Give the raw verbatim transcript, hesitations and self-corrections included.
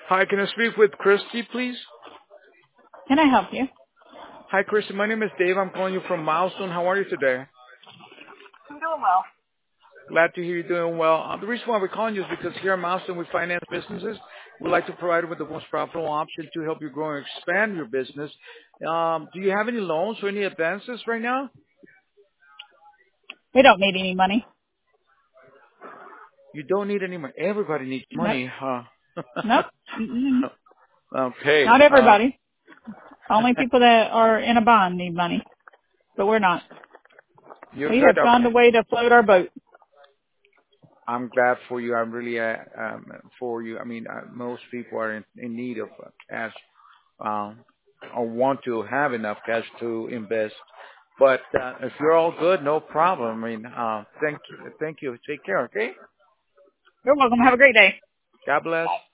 Hi, can I speak with Christy, please? Can I help you? Hi, Christy. My name is Dave. I'm calling you from Milestone. How are you today? I'm doing well. Glad to hear you're doing well. Uh, the reason why we're calling you is because here at Milestone we finance businesses. We'd like to provide you with the most profitable option to help you grow and expand your business. Um, do you have any loans or any advances right now? We don't need any money. You don't need any money. Everybody needs Nope. money, huh? Nope. Mm-mm. Okay. Not Uh, everybody. Only people that are in a bond need money, but we're not. you're We good. have found a Okay. way to float our boat. I'm glad for you. I'm really uh, um, for you. I mean, uh, most people are in, in need of uh, cash um, or want to have enough cash to invest. But uh, if you're all good, no problem. I mean, uh, thank you. Thank you. Take care. Okay. You're welcome. Have a great day. God bless.